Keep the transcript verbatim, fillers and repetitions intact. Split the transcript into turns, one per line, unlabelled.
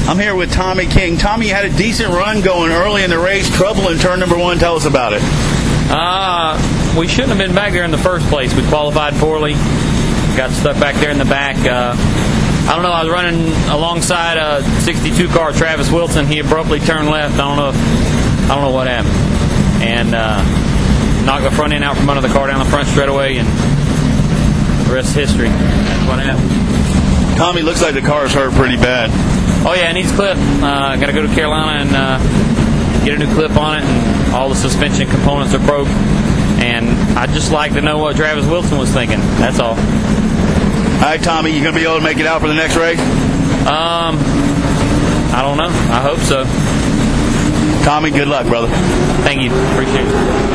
I'm here with Tommy King. Tommy, you had a decent run going early in the race. Trouble in turn number one. Tell us about it.
Uh, we shouldn't have been back there in the first place. We qualified poorly. Got stuck back there in the back. Uh, I don't know. I was running alongside a sixty-two car, Travis Wilson. He abruptly turned left. I don't know. If, I don't know what happened, and uh, knocked the front end out from under the car down the front straightaway, and the rest is history. That's what happened.
Tommy, looks like the car is hurt pretty bad.
Oh yeah, it needs a clip. Uh, got to go to Carolina and uh, get a new clip on it, and all the suspension components are broke. And I'd just like to know what Travis Wilson was thinking. That's all.
All right, Tommy, you gonna be able to make it out for the next race?
Um, I don't know. I hope so.
Tommy, good luck, brother.
Thank you. Appreciate it.